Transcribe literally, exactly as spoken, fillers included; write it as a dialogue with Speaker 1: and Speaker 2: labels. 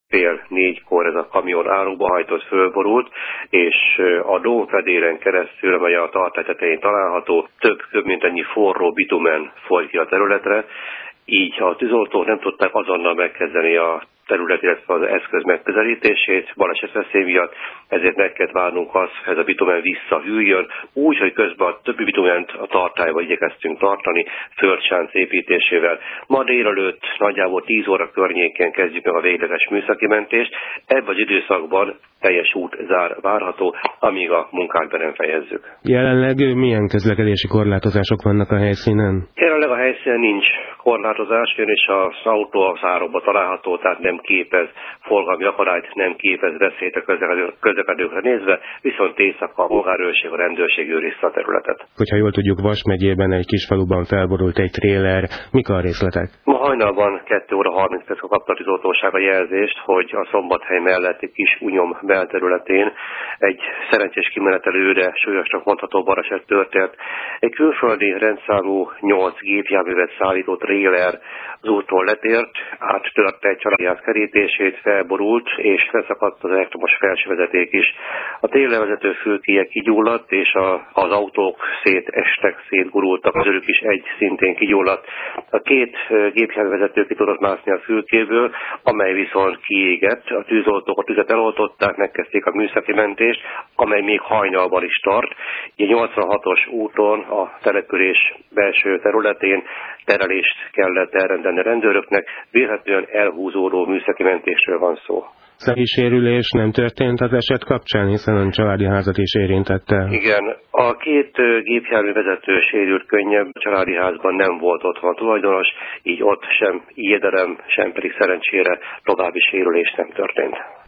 Speaker 1: fél négykor ez a kamion árokba hajtott, fölborult, és a dómfedélen keresztül, amely a tartály tetején található, több, több mint ennyi forró bitumen folyt ki a területre, így a tűzoltók nem tudták azonnal megkezdeni a terület, illetve az eszköz megközelítését balesetveszély miatt, ezért meg kellett várnunk azt, hogy ez a bitumen visszahűljön, úgy, hogy közben a többi bitument a tartályba igyekeztünk tartani, földsánc építésével. Ma délelőtt nagyjából tíz óra környékén kezdjük meg a végleges műszaki mentést, ebben az időszakban teljes út zár várható, amíg a munkát be nem fejezzük.
Speaker 2: Jelenleg milyen közlekedési korlátozások vannak a helyszínen?
Speaker 1: Jelenleg a helyszínen nincs korlátozás, és az autó a zárokba található, tehát nem képez forgalmi akadályt, nem képez veszélyt a közlekedőkre nézve, viszont éjszaka a polgárőrség, a rendőrség őrizte a területet.
Speaker 2: Hogyha jól tudjuk, Vas megyében egy kis faluban felborult egy tréler. Mik a részletek?
Speaker 1: Ma hajnalban kettő óra harminc perckor kapta a tűzoltóság a jelzést, hogy a Szombathely melletti kis Unyom belterületén egy szerencsés kimenetelőre súlyosnak mondható baleset történt. Egy külföldi rendszámú nyolc gépjárművet szállító tréler az útról letért, áttörte egy családjász kerítését, felborult, és leszakadt az elektromos felsővezeték is. A trélervezető fülkéje kigyulladt, és a, az autók szétestek, szétgurultak, közülük is egy szintén kigyulladt. A két gépjárművezető ki tudott mászni a fülkéből, amely viszont kiégett. A tűzoltók a tüzet eloltották, megkezdték a műszaki mentést, amely még hajnalban is tart. A nyolcvanhatos úton a település belső területén terelést kellett elrendelni a rendőröknek, vélhetően elhúzódó műszaki mentésről van szó.
Speaker 2: Személyi sérülés nem történt az eset kapcsán, hiszen a családi házat is érintette.
Speaker 1: Igen, a két gépjárművezető sérült könnyebb, a családi házban nem volt otthon a tulajdonos, így ott sem ijedelem, sem pedig szerencsére további sérülés nem történt.